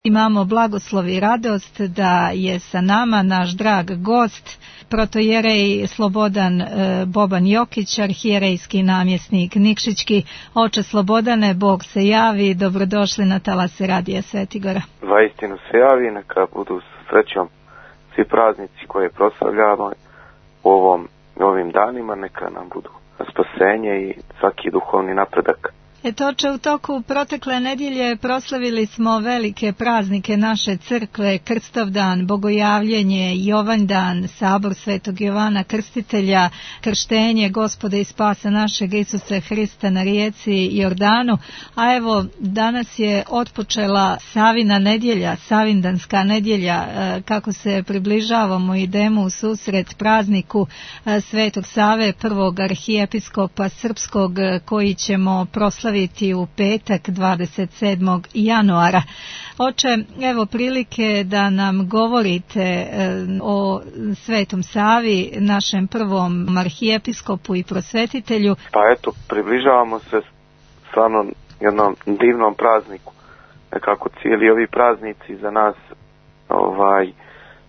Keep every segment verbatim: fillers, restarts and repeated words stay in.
Imamo blagoslov i radost da je sa nama naš drag gost, protojerej Slobodan e, Boban Jokić, arhijerejski namjesnik Nikšićki. Oče Slobodane, Bog se javi, dobrodošli na talase Radija Svetigora. Zaistinu se javi, neka budu s srećom svi praznici koje proslavljamo u ovom, ovim danima, neka nam budu spasenje i svaki duhovni napredak. Eto, oče, u toku protekle nedjelje proslavili smo velike praznike naše crkve, Krstovdan, Bogojavljenje, Jovanjdan, Sabor Svetog Jovana Krstitelja, krštenje Gospoda i spasa našeg Isusa Hrista na rijeci Jordanu, a evo danas je otpočela Savina nedjelja, Savindanska nedjelja, kako se približavamo i idemo u susret prazniku Svetog Save, prvog arhijepiskopa srpskog, koji ćemo proslaviti u petak dvadeset sedmog januara. Oče, evo prilike da nam govorite e, o Svetom Savi, našem prvom arhijepiskopu i prosvetitelju. Pa eto, približavamo se stvarno jednom divnom prazniku. Nekako cijeli ovi praznici za nas ovaj e,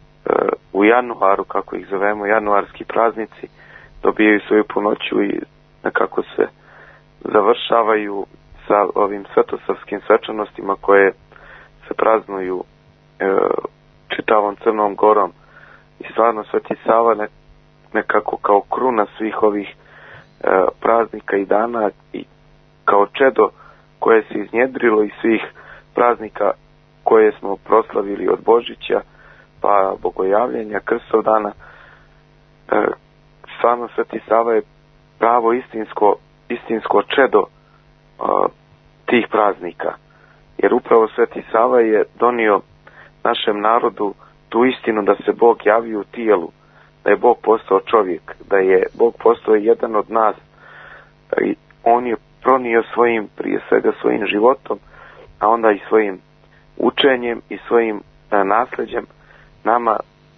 u januaru, kako ih zovemo, januarski praznici, dobijaju svoju punoću i nekako se završavaju sa ovim svetosavskim svečanostima koje se praznuju e, čitavom Crnom Gorom. I stvarno Sveti Sava ne, nekako kao kruna svih ovih e, praznika i dana i kao čedo koje se iznjedrilo iz svih praznika koje smo proslavili od Božića pa Bogojavljenja, Krstovdana. E, stvarno Sveti Sava je pravo istinsko istinsko čedo uh, tih praznika. Jer upravo Sveti Sava je donio našem narodu tu istinu da se Bog javio u tijelu, da je Bog postao čovjek, da je Bog postao jedan od nas i on je pronio svojim, prije svega svojim životom, a onda i svojim učenjem i svojim uh, nasljeđem nama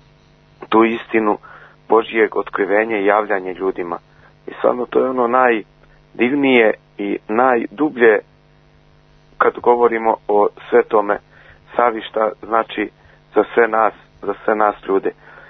tu istinu Božjeg otkrivenja i javljanja ljudima. I stvarno to je ono naj divnije i najdublje kad govorimo o Svetome Savi, šta znači za sve nas, za sve nas ljude.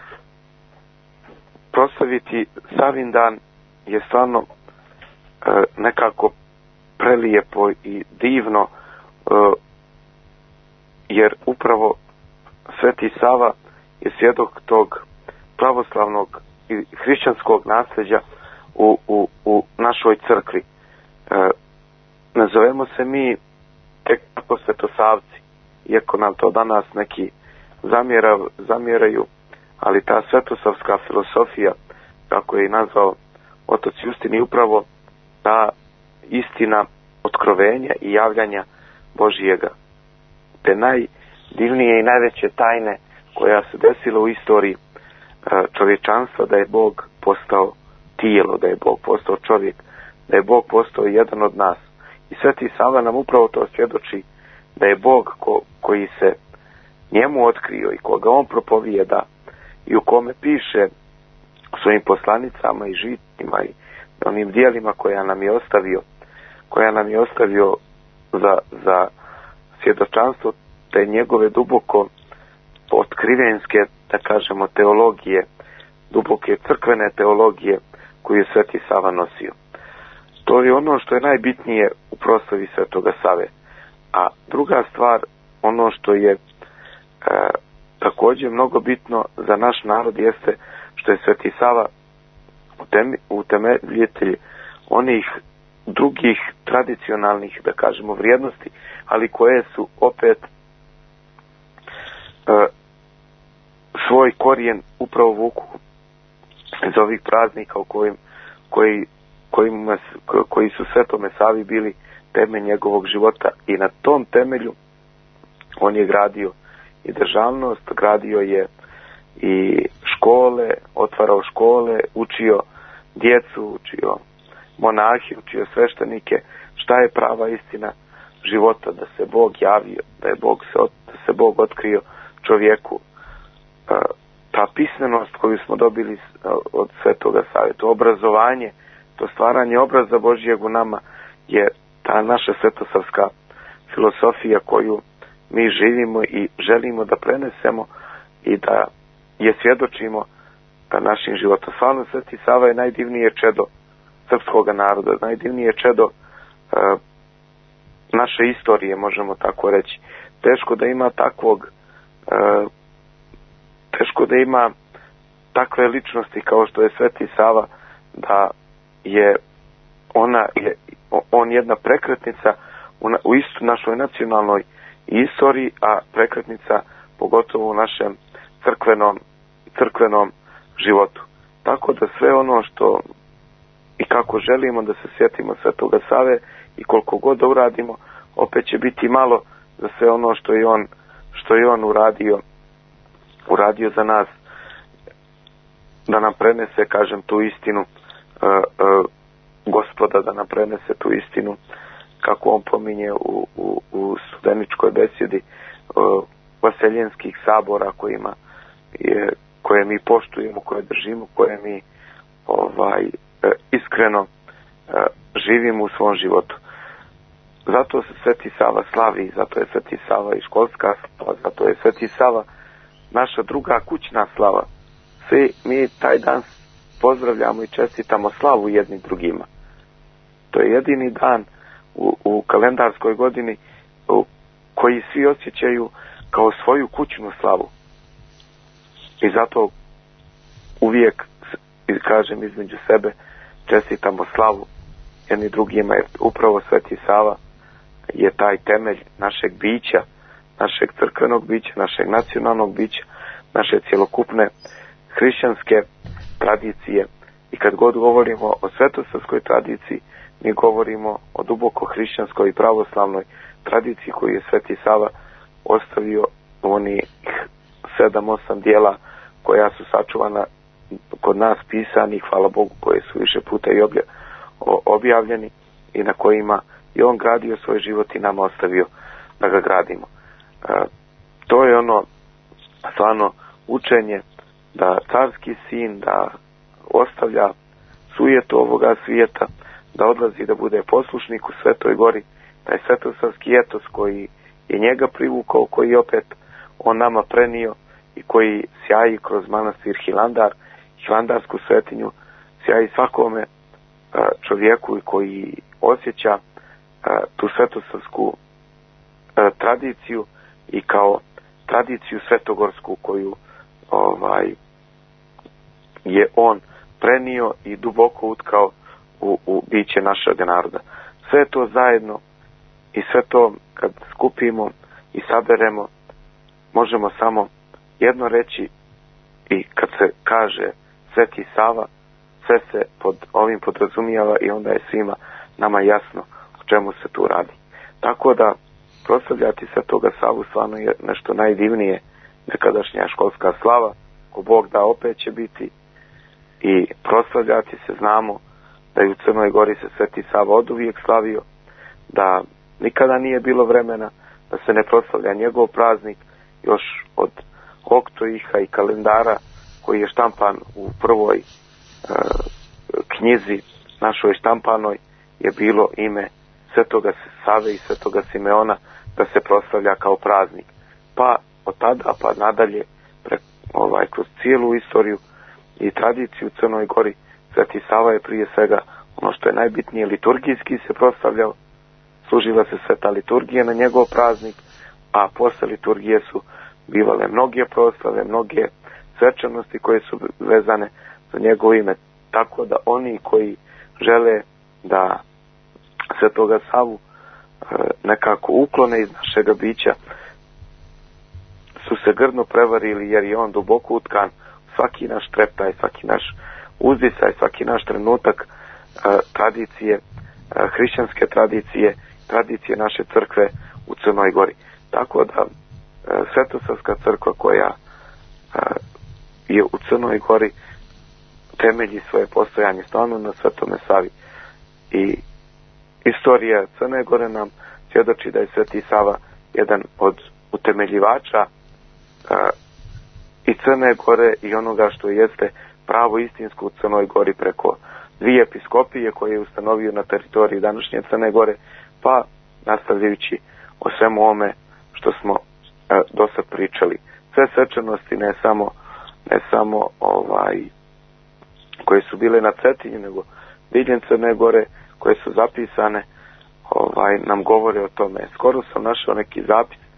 Proslaviti Savindan je stvarno e, nekako prelijepo i divno, e, jer upravo Sveti Sava je svjedok tog pravoslavnog i hrišćanskog nasljeđa U, u, u našoj crkvi. E, nazovemo se mi tek tako svetosavci, iako nam to danas neki zamjera, zamjeraju, ali ta svetosavska filosofija, kako je i nazvao otac Justin, je upravo ta istina otkrovenja i javljanja Božijega. Te najdivnije i najveće tajne koja se desila u istoriji e, čovječanstva, da je Bog postao tijelo, da je Bog postao čovjek, da je Bog postao jedan od nas. I Sveti Sava nam upravo to svjedoči, da je Bog ko, koji se njemu otkrio i koga on propovijeda i u kome piše svojim poslanicama i žitima i onim dijelima koja nam je ostavio, koja nam je ostavio za, za svjedočanstvo te njegove duboko otkrivenske, da kažemo, teologije, duboke crkvene teologije koju je Sveti Sava nosio. To je ono što je najbitnije u proslavi Svetoga Save. A druga stvar, ono što je e, također mnogo bitno za naš narod, jeste što je Sveti Sava utemeljitelj onih drugih tradicionalnih, da kažemo, vrijednosti, ali koje su opet e, svoj korijen upravo vuku iz ovih praznika u kojim, koji, kojima, koji su Svetome Savi bili temelj njegovog života, i na tom temelju on je gradio i državnost, gradio je i škole, otvarao škole, učio djecu, učio monahi, učio sveštenike šta je prava istina života, da se Bog javio, da je Bog se, da se Bog otkrio čovjeku. Ta pismenost koju smo dobili od Svetoga Save, to obrazovanje, to stvaranje obraza Božijeg u nama, je ta naša svetosavska filosofija koju mi živimo i želimo da prenesemo i da je svjedočimo našim životom. Stvarno Sveti Sava je najdivnije čedo srpskog naroda, najdivnije čedo uh, naše istorije, možemo tako reći. Teško da ima takvog uh, teško da ima takve ličnosti kao što je Sveti Sava, da je ona je, on jedna prekretnica u, na, u istu našoj nacionalnoj istoriji, a prekretnica pogotovo u našem crkvenom crkvenom životu. Tako da sve ono što i kako želimo da se sjetimo Svetoga Save i koliko god da uradimo, opet će biti malo za sve ono što je on što je on uradio uradio za nas, da nam prenese, kažem, tu istinu uh, uh, Gospoda, da nam prenese tu istinu kako on pominje u, u, u studeničkoj besjedi uh, vaseljenskih sabora kojima je, koje mi poštujemo, koje držimo, koje mi ovaj uh, iskreno uh, živimo u svom životu. Zato se Sveti Sava slavi, zato je Sveti Sava i školska slava, zato je Sveti Sava naša druga kućna slava. Svi mi taj dan pozdravljamo i čestitamo slavu jednim drugima. To je jedini dan u, u kalendarskoj godini u koji svi osjećaju kao svoju kućnu slavu. I zato uvijek, kažem, između sebe čestitamo slavu jedni drugima, jer upravo Sveti Sava je taj temelj našeg bića, našeg crkvenog bića, našeg nacionalnog bića, naše cjelokupne hrišćanske tradicije. I kad god govorimo o svetosavskoj tradiciji, mi govorimo o duboko hrišćanskoj i pravoslavnoj tradiciji koju je Sveti Sava ostavio u onih sedam, osam dijela koja su sačuvana kod nas pisani, hvala Bogu, koje su više puta i objavljeni i na kojima je on gradio svoj život i nama ostavio da ga gradimo. E, to je ono stvarno učenje da carski sin da ostavlja sujetu ovoga svijeta, da odlazi da bude poslušnik u Svetoj Gori, taj svetosavski etos koji je njega privukao, koji opet on nama prenio i koji sjaji kroz manastir Hilandar, hilandarsku svetinju, sjaji svakome čovjeku koji osjeća tu svetosavsku tradiciju i kao tradiciju svetogorsku koju ovaj je on prenio i duboko utkao u, u biće našeg naroda. Sve to zajedno i sve to kad skupimo i saberemo, možemo samo jedno reći, i kad se kaže Sveti Sava, sve se pod ovim podrazumijeva i onda je svima nama jasno o čemu se tu radi. Tako da proslavljati Svetoga Savu stvarno je nešto najdivnije, nekadašnja školska slava, ko Bog da opet će biti, i proslavljati se, znamo da je u Crnoj Gori se Sveti Sava oduvijek slavio, da nikada nije bilo vremena da se ne proslavlja njegov praznik, još od oktoiha i kalendara koji je štampan u prvoj e, knjizi našoj štampanoj je bilo ime Svetoga Save i Svetoga Simeona da se proslavlja kao praznik. Pa od tada pa nadalje pre, ovaj, kroz cijelu istoriju i tradiciju u Crnoj Gori Sveti Sava je prije svega ono što je najbitnije liturgijski se proslavljao, služila se sveta liturgija na njegov praznik, a posle liturgije su bivale mnoge proslave, mnoge svečanosti koje su vezane za njegovo ime, tako da oni koji žele da Svetoga Savu e, nekako uklone iz našega bića su se grdno prevarili, jer je on duboko utkan svaki naš treptaj, svaki naš uzdisaj, svaki naš trenutak e, tradicije, e, hrišćanske tradicije, tradicije naše crkve u Crnoj Gori. Tako da e, Svetosavska crkva koja e, je u Crnoj Gori temelji svoje postojanje stvarno na Svetome Savi. I istorija Crne Gore nam svjedoči da je Sveti Sava jedan od utemeljivača uh, i Crne Gore i onoga što jeste pravo istinsko u Crnoj Gori preko dvije episkopije koje je ustanovio na teritoriji današnje Crne Gore, pa nastavljajući o svemu ome što smo e, do sad pričali. Sve svečanosti, ne samo, ne samo ovaj, koje su bile na Cetinju, nego diljem Crne Gore, koje su zapisane, ovaj, nam govore o tome. Skoro sam našao neki zapis e,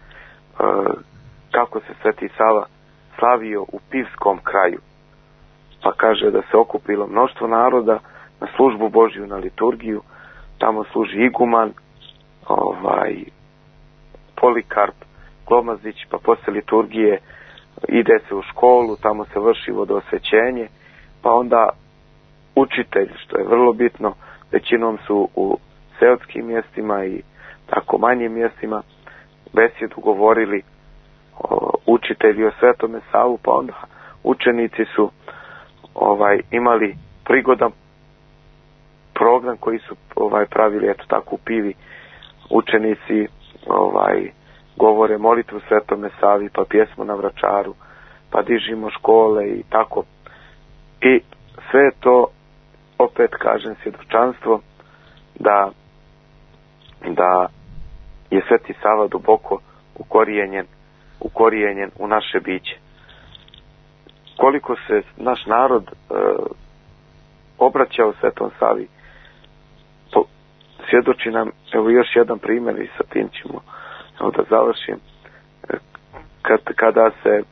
kako se Sveti Sava slavio u Pivskom kraju. Pa kaže da se okupilo mnoštvo naroda na službu Božju, na liturgiju. Tamo služi iguman, ovaj, Polikarp, Glomazić, pa posle liturgije ide se u školu, tamo se vrši vodoosvećenje, pa onda učitelj, što je vrlo bitno, većinom su u seoskim mjestima i tako manjim mjestima, besjedu govorili o, učitelji o Svetome Savu, pa onda učenici su ovaj imali prigodan program koji su ovaj pravili, eto tako u Pivi učenici ovaj govore molitvu Svetome Savi, pa pjesmu na Vračaru, pa dižimo škole i tako. I sve to, opet kažem, svjedočanstvo da da je Sveti Sava duboko ukorijenjen, ukorijenjen u naše biće. Koliko se naš narod e, obraćao Svetom Savi, po, svjedoči nam, evo još jedan primjer i sa tim ćemo evo da završim. Kad, kada se e,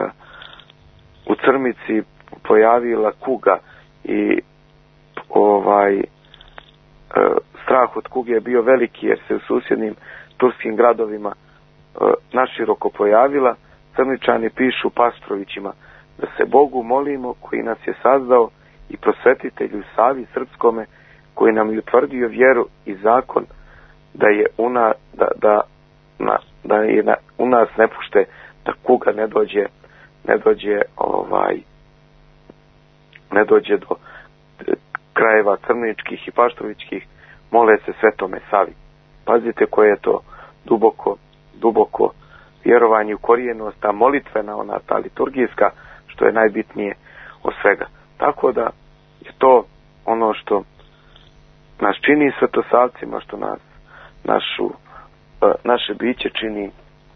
u Crmici pojavila kuga i ovaj e, strah od kuge je bio veliki, jer se u susjednim turskim gradovima e, naširoko pojavila, Crničani pišu Pastrovićima da se Bogu molimo koji nas je sazdao i prosvetitelju Savi Srpskome koji nam je utvrdio vjeru i zakon da je una, da, da, na, da je na, u nas ne pušte da kuga ne dođe ne dođe ovaj ne dođe do krajeva crničkih i paštrovićkih, mole se Svetome Savi. Pazite koje je to duboko, duboko vjerovanje u korijenost, ta molitvena, ona ta liturgijska, što je najbitnije od svega. Tako da je to ono što nas čini svetosavcima, što nas našu, naše biće čini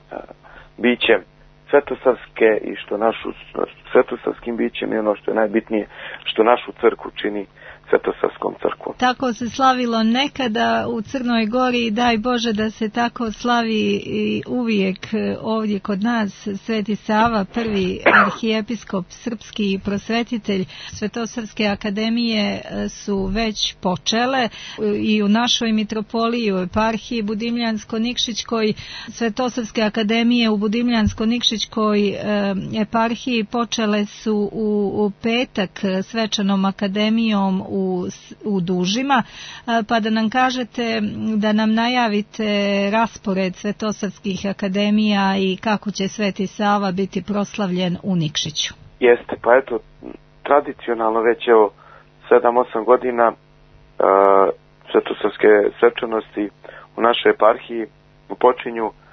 bićem svetosavske i što našu svetosavskim bićem je ono što je najbitnije, što našu crkvu čini Svetosavskom crkvom. Tako se slavilo nekada u Crnoj Gori i daj Bože da se tako slavi i uvijek ovdje kod nas. Sveti Sava, prvi arhijepiskop srpski prosvetitelj. Svetosavske akademije su već počele i u našoj mitropoliji, u eparhiji Budimljansko-Nikšićkoj. Svetosavske akademije u Budimljansko-Nikšićkoj eparhiji počele su u, u petak svečanom akademijom u U, u Dužima, pa da nam kažete, da nam najavite raspored svetosavskih akademija i kako će Sveti Sava biti proslavljen u Nikšiću. Jeste, pa eto, tradicionalno već evo sedam osam godina uh, svetosavske svečanosti u našoj eparhiji počinju uh,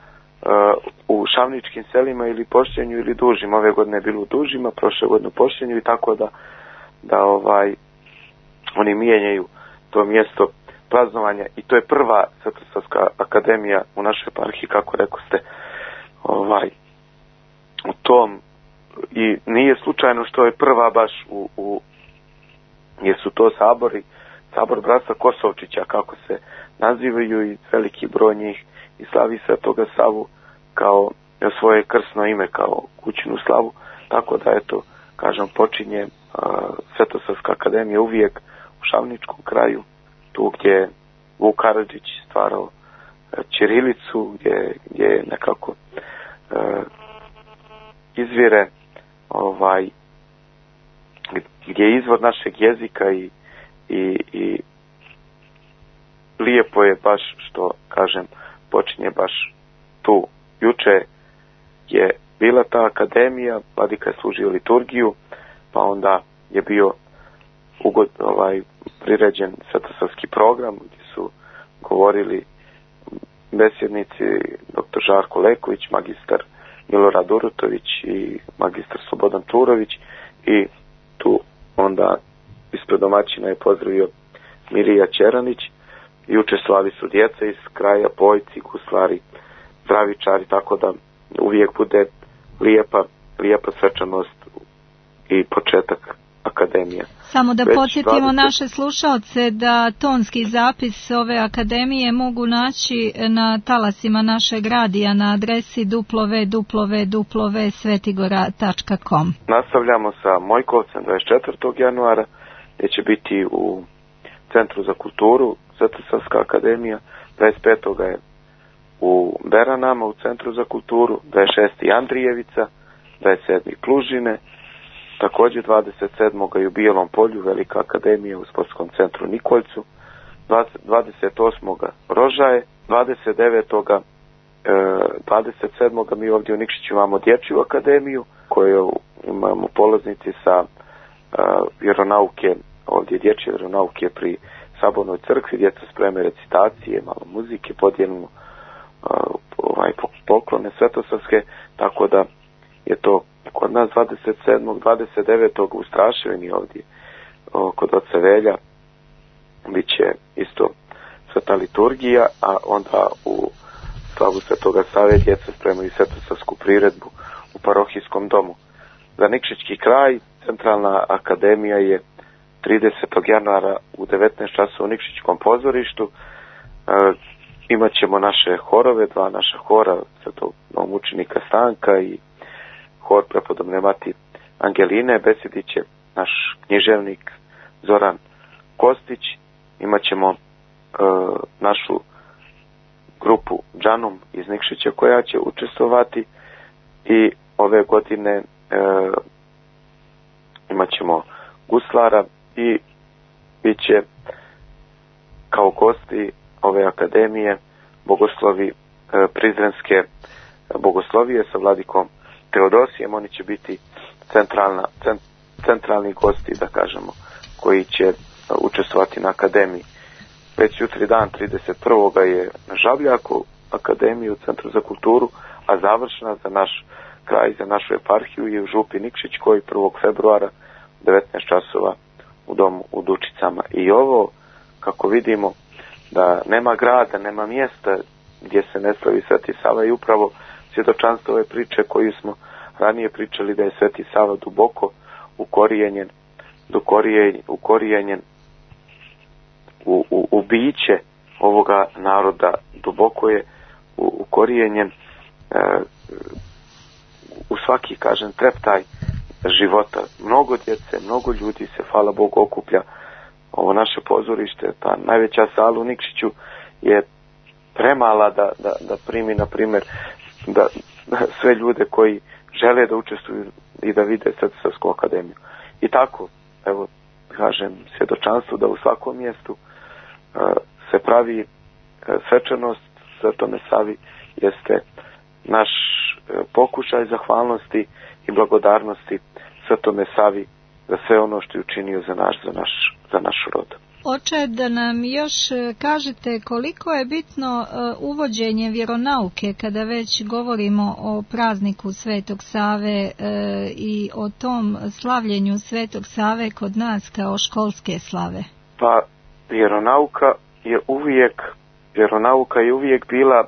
u Šavničkim selima ili Pošćenju ili Dužima. Ove godine je bilo u Dužima, prošle godine u Pošćenju i tako da da ovaj oni mijenjaju to mjesto praznovanja i to je prva Svetosavska akademija u našoj eparhiji, kako rekao ste, ovaj, u tom, i nije slučajno što je prva baš u, u jer su to sabori, sabor bratstva Kosovčića, kako se nazivaju, i veliki broj njih i slavi Svetoga Savu kao svoje krsno ime, kao kućnu slavu, tako da eto, kažem, počinje uh, Svetosavska akademija uvijek u Šavničkom kraju, tu gdje je Vuk Karadžić stvarao uh, ćirilicu, gdje, gdje je nekako uh, izvire ovaj, gdje je izvor našeg jezika i, i, i lijepo je baš, što kažem, počinje baš tu. Juče je bila ta akademija, vladika je služio liturgiju, pa onda je bio ugod, ovaj, priređen svetosavski program gdje su govorili besjednici doktor Žarko Leković, magistar Milorad Urutović i magistar Slobodan Turović, i tu onda ispred domaćina je pozdravio Mirija Ćeranić i učestvovali su djeca iz kraja, pojci, guslari, zdravičari, tako da uvijek bude lijepa, lijepa svečanost i početak akademije. Samo da podsjetimo dvadeset naše slušalce da tonski zapis ove akademije mogu naći na talasima našeg radija na adresi w w w tačka svetigora tačka com. Nastavljamo sa Mojkovcem dvadeset četvrtog januara, gdje će biti u Centru za kulturu Svetosavska akademija, dvadeset petog je u Beranama u Centru za kulturu, dvadeset šestog Andrijevica, dvadeset sedmog Plužine, također dvadeset sedmog je u Bijelom polju Velika akademija u Sportskom centru Nikoljcu, dvadeset osmog Rožaje, dvadeset devetog dvadeset sedmog mi ovdje u Nikšiću imamo Dječju akademiju koju imamo polaznici sa vjeronauke, ovdje dječje vjeronauke pri Sabornoj crkvi, djeca spreme recitacije, malo muzike, podijelimo ovaj, poklone svetosavske, tako da je to kod nas dvadeset sedmog dvadeset devetog u Straševini ovdje kod oca Velja bit će isto sveta liturgija, a onda u slavu Svetoga Save djeca spremaju svetosavsku priredbu u parohijskom domu. Za Nikšićki kraj Centralna akademija je tridesetog januara u devetnaest časova u Nikšićkom pozorištu. E, imat ćemo naše horove, dva naša hora, Svetog mučenika Stanka i hor prepodobne mati Angeline. Besedit će naš književnik Zoran Kostić. Imat ćemo e, našu grupu Džanum iz Nikšića koja će učestvovati i ove godine e, imat ćemo guslara i bit će kao gosti ove akademije bogoslovi e, Prizrenske bogoslovije sa vladikom Teodosijem. Oni će biti centralna, cent, centralni gosti, da kažemo, koji će e, učestvovati na akademiji. Već jutri dan trideset prvog je na Žabljaku akademiju u Centru za kulturu, a završna za naš kraj, za našu eparhiju je u Župi Nikšićkoj prvog februara devetnaest časova u domu u Dučicama. I ovo, kako vidimo, da nema grada, nema mjesta gdje se ne slavi Sveti Sava, i upravo svjedočanstvo ove priče koju smo ranije pričali, da je Sveti Sava duboko ukorijenjen, ukorijenjen, ukorijenjen u, u, u biće ovoga naroda, duboko je ukorijenjen e, u svaki, kažem, treptaj života. Mnogo djece, mnogo ljudi se, hvala Bogu, okuplja. Ovo naše pozorište, ta najveća sala u Nikšiću je premala da, da, da primi, na primjer, da, da sve ljude koji žele da učestvuju i da vide Svetosavsku akademiju. I tako, evo, kažem, svjedočanstvo da u svakom mjestu uh, se pravi uh, svečanost Svetome Savi jeste naš uh, pokušaj zahvalnosti i blagodarnosti Svetome Savi za sve ono što je učinio za naš, za naš, za naš rod. Oče, da nam još kažete koliko je bitno uvođenje vjeronauke kada već govorimo o prazniku Svetog Save i o tom slavljenju Svetog Save kod nas kao školske slave. Pa vjeronauka je uvijek vjeronauka je uvijek bila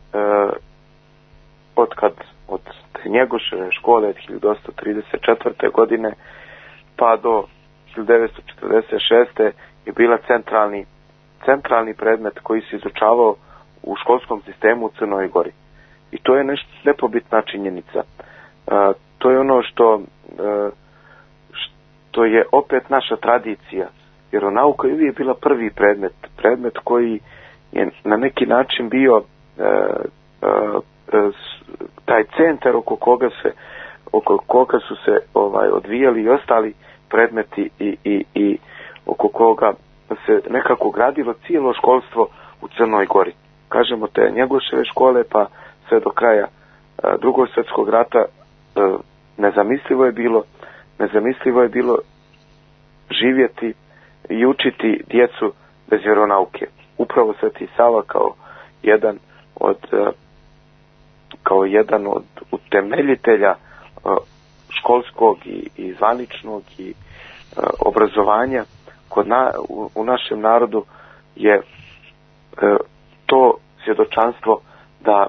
od kad od Njegoševe škole od hiljadu devetsto trideset četvrte godine pa do hiljadu devetsto četrdeset šeste je bila centralni, centralni predmet koji se izučavao u školskom sistemu u Crnoj Gori. I to je nešto nepobitna činjenica. E, to je ono što, e, što je opet naša tradicija. Vjeronauka je uvijek bila prvi predmet, predmet koji je na neki način bio e, e, taj centar oko koga se oko koga su se ovaj odvijali i ostali predmeti i, i, i oko koga se nekako gradilo cijelo školstvo u Crnoj Gori. Kažemo te Njegoševe škole pa sve do kraja a, Drugog svjetskog rata a, nezamislivo je bilo nezamislivo je bilo živjeti i učiti djecu bez vjeronauke. Upravo Sveti Sava kao jedan od a, kao jedan od utemeljitelja a, školskog i, i zvaničnog i a, obrazovanja kod na, u, u našem narodu je e, to svjedočanstvo da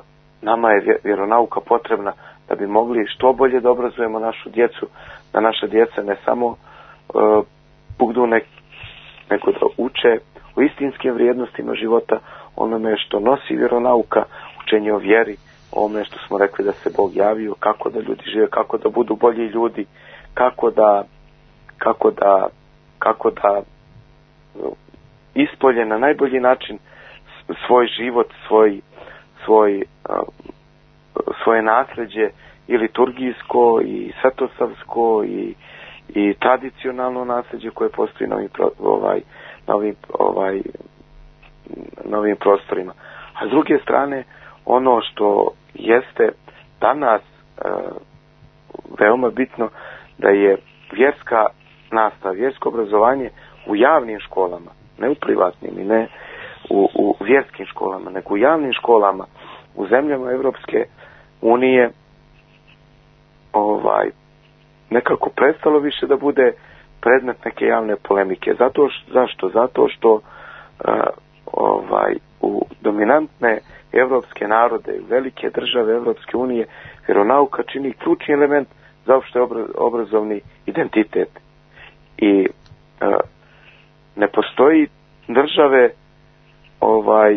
nama je vjeronauka potrebna da bi mogli što bolje da obrazujemo našu djecu, da naša djeca ne samo uh, bugdu nek, nego da uče o istinskim vrijednostima života, onome što nosi vjeronauka, učenje o vjeri, o ome što smo rekli da se Bog javio, kako da ljudi žive, kako da budu bolji ljudi, kako da kako da kako da ispolje na najbolji način svoj život, svoj svoj svoje nasljeđe i liturgijsko i svetosavsko i i tradicionalno nasljeđe koje postoji na ovim ovaj na ovim ovaj na ovim prostorima. A s druge strane, ono što jeste danas e, veoma bitno, da je vjerska nastava, vjersko obrazovanje u javnim školama, ne u privatnim i ne u, u vjerskim školama, nego u javnim školama u zemljama Evropske unije ovaj nekako prestalo više da bude predmet neke javne polemike. Zato što, zašto? Zato što uh, ovaj u dominantne evropske narode, u velike države Evropske unije, vjeronauka čini ključni element za opšte obrazovni identitet. I uh, ne postoji države ovaj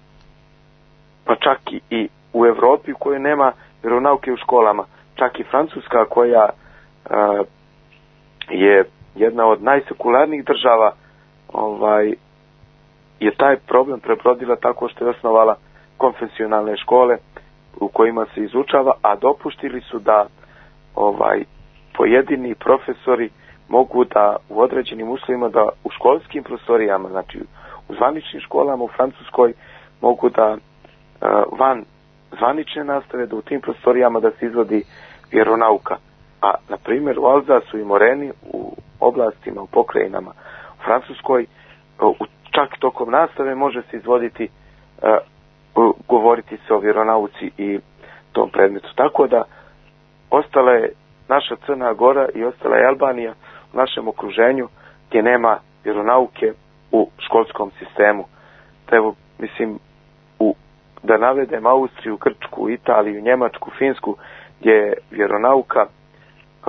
pa čak i u Evropi u kojoj nema vjeronauke u školama. Čak i Francuska, koja uh, je jedna od najsekularnijih država, ovaj je taj problem prebrodila tako što je osnovala konfesionalne škole u kojima se izučava, a dopuštili su da ovaj pojedini profesori mogu da u određenim uslovima da u školskim prostorijama, znači u zvaničnim školama u Francuskoj, mogu da uh, van zvanične nastave, da u tim prostorijama da se izvodi vjeronauka. A na primjer u Alzasu i Moreni, u oblastima, u pokrajinama u Francuskoj, u čak tokom nastave može se izvoditi, uh, govoriti se o vjeronauci i tom predmetu. Tako da ostala je naša Crna Gora i ostala je Albanija u našem okruženju gdje nema vjeronauke u školskom sistemu. Da evo, mislim, u, da navedem Austriju, Grčku, Italiju, Njemačku, Finsku, gdje je vjeronauka uh,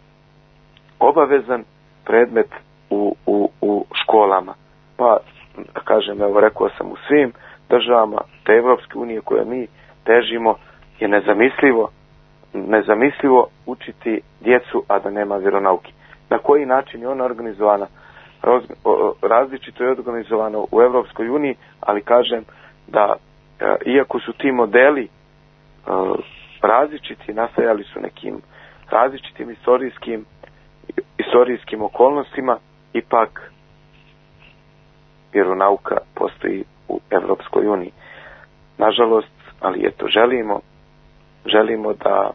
obavezan predmet u, u, u školama. Pa, da kažem, evo rekao sam, u svim državama te Evropske unije koje mi težimo je nezamislivo, nezamislivo učiti djecu, a da nema vjeronauke. Na koji način je ona organizovana? Različito je organizovano u Evropskoj uniji, ali kažem da iako su ti modeli različiti, nastajali su nekim različitim istorijskim istorijskim okolnostima, ipak vjeronauka postoji u Evropskoj uniji. Nažalost, ali eto, želimo želimo da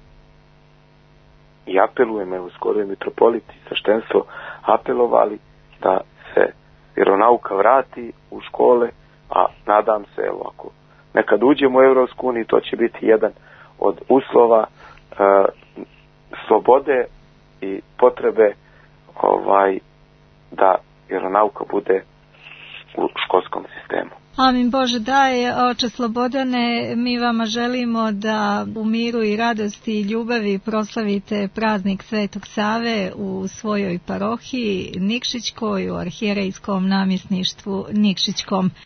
i apelujemo, evo skoro je mitropolit i sveštenstvo apelovali da se vjeronauka vrati u škole, a nadam se, evo, ako nekad uđemo u Evropsku uniju, to će biti jedan od uslova e, slobode i potrebe ovaj da vjeronauka bude u školskom sistemu. Amin Bože daj, oče Slobodane, mi vama želimo da u miru i radosti i ljubavi proslavite praznik Svetog Save u svojoj parohiji Nikšićkoj, u arhijerejskom namjesništvu Nikšićkom.